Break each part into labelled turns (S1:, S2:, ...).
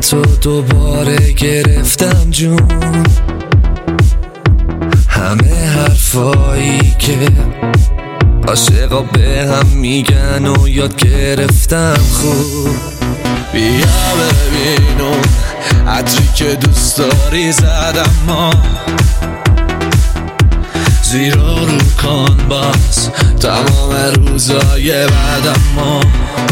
S1: تو دوباره گرفتم جون، همه حرفایی که عاشقا به هم میگن و یاد گرفتم خوب. بیا ببینم عطری که دوست داری زدم ما، زیرا رو کن باز تمام روزای بعدم ما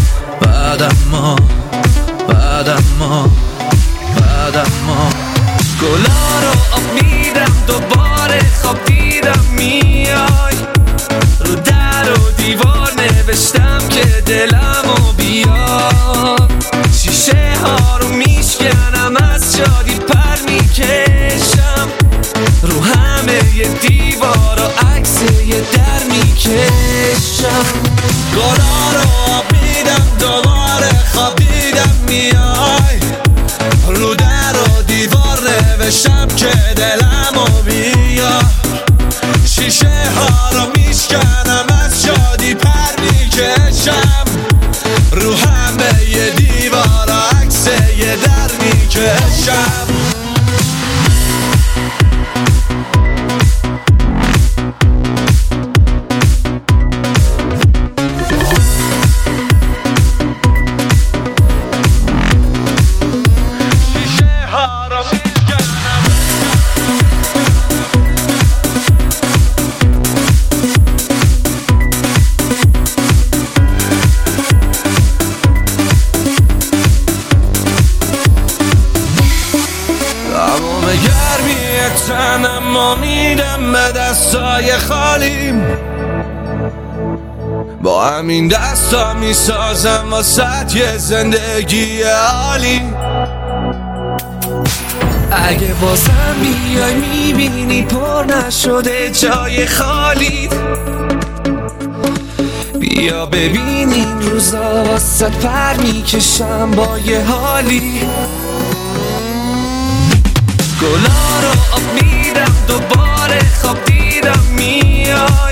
S1: گلا رو آب میدم دوباره خواب دیدم میای، رو در و دیوار نوشتم که دلمو بیار، شیشه ها رو میشکنم از شادی پر میکشم، رو همه ی دیوار و عکس یه در میکشم. گلا رو آب میدم دوباره خواب دیدم میای، رو در و دیوار نوشتم که دلمو بیار، شیشه ها رو میشکنم از شادی پر میکشم، رو همه ی دیوار و عکس یه در میکشم. تنم ما میدم به دستای خالیم، با همین دستا میسازم واسه یه زندگی عالی. اگه بازم بیای میبینی پر نشده جای خالی، بیا ببین این روزا واسه پر میکشم با یه حالی. گلا رو آب میدم دوباره خواب دیدم میاد،